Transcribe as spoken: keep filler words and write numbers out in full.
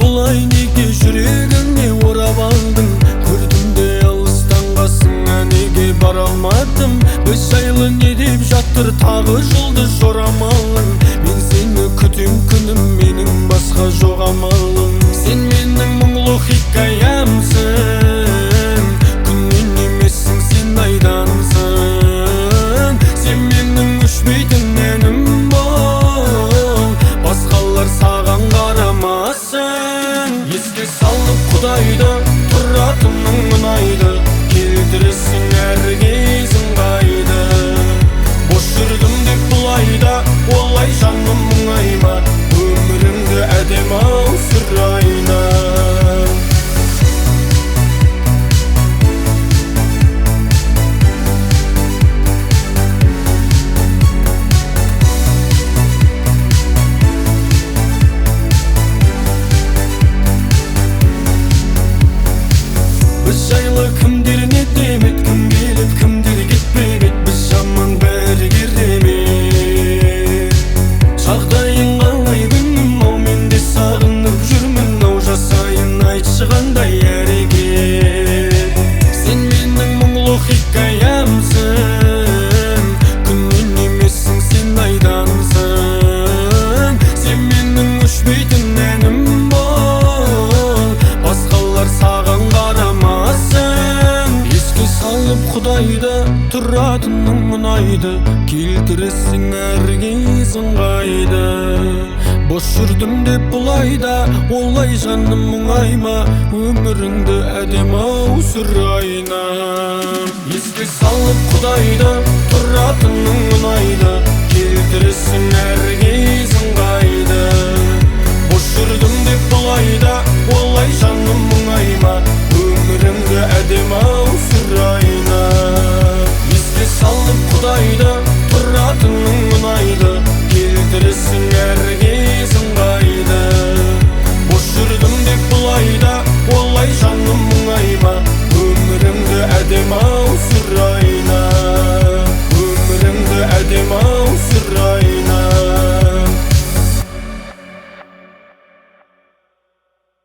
бұлай неге жүрегіңе орап алдың? Көрдім де алыстан қасыңа неге бара алмадым? Біз жайлы не деп жатыр тағы жұлдыз жорамалың? Мен сені күтем күнім, менің басқа жоқ амалым. Сен менің мұңлы хикаямсың, күннен емессің, сен айдансың. Сен менің өшпейтін әнім бол, басқалар саған қарамасын. Еске салып Құдайды, тұратының ұнайды, келтіресің әр кезің қайды. Бос жүрдім деп бұлайда, олай жаным мұңайма, өміріңді әдем-ау сүрайна. Біз жайлы кімдер не демет, кім келіп кімдер кетпеп ет, біз жаман бәрі керемет. Жағдайың қалай күнім, ау мен де сағынып жүрмін, ау жасайын айтшы қандай әрекет. Сен менің мұңлы хикаямсың, күннен емессің, сен айдансың. Сен менің өшпейтін әнім бол, басқалар саған қарамасын. Еске салып Құдайды, тұратының ұнайды, келтіресің әр кезің қайды. Бос жүрдім деп бұлайда, олай жаным мұңайма, өміріңді әдем-ау сүрайна. Еске салып Құдайды, тұратының ұнайды, келтіресің әр